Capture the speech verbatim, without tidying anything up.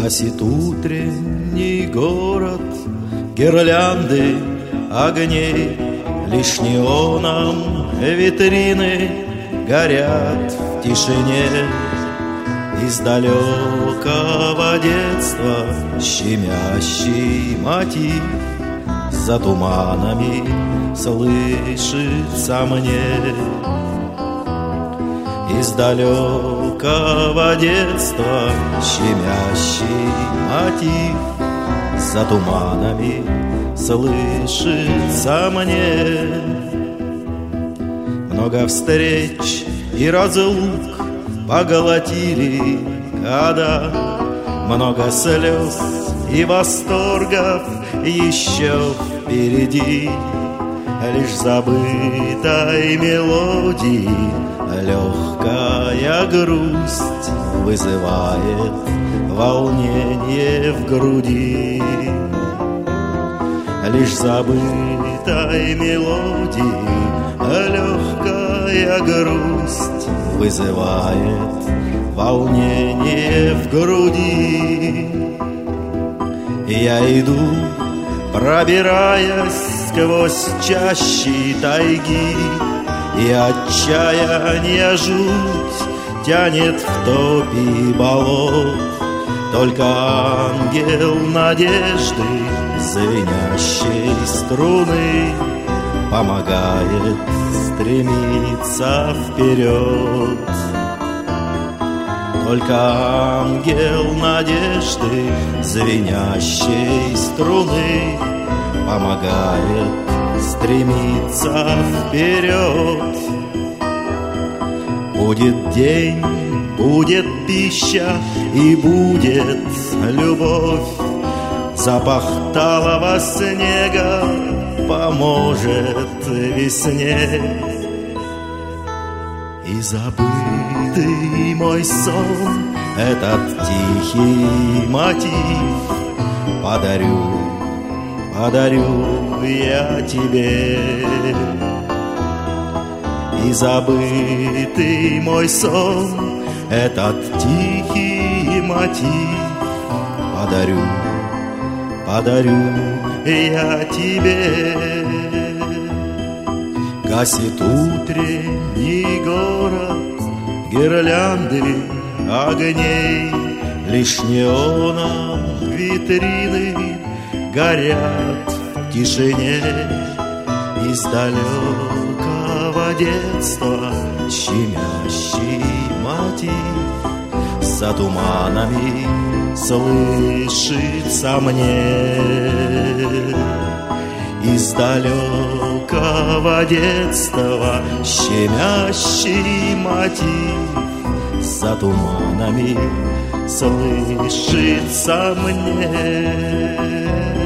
Гасит утренний город гирлянды огней, лишь неоном витрины горят в тишине. Из далекого детства щемящий мотив за туманами слышится мне. Из далекого детства щемящий мотив за туманами слышится мне. Много встреч и разлук поглотили года, много слез и восторгов еще впереди. Лишь забытой мелодии легкая грусть вызывает волнение в груди. Лишь забытой мелодии легкая грусть вызывает волнение в груди. Я иду, пробираясь сквозь чащи тайги, и отчаяние жуть тянет в топи болот. Только ангел надежды звенящей струны помогает стремиться вперед. Только ангел надежды звенящей струны помогает стремиться вперед. Будет день, будет пища и будет любовь. Запах талого снега поможет весне. И забытый мой сон, этот тихий мотив подарю, подарю я тебе. И забытый мой сон, этот тихий мотив подарю, подарю я тебе. Гасит утренний город гирлянды огней, лишь неоном витрины горят в тишине. Из далекого детства щемящий мотив за туманами слышится мне. Из далекого детства щемящий мотив за туманами слышится мне.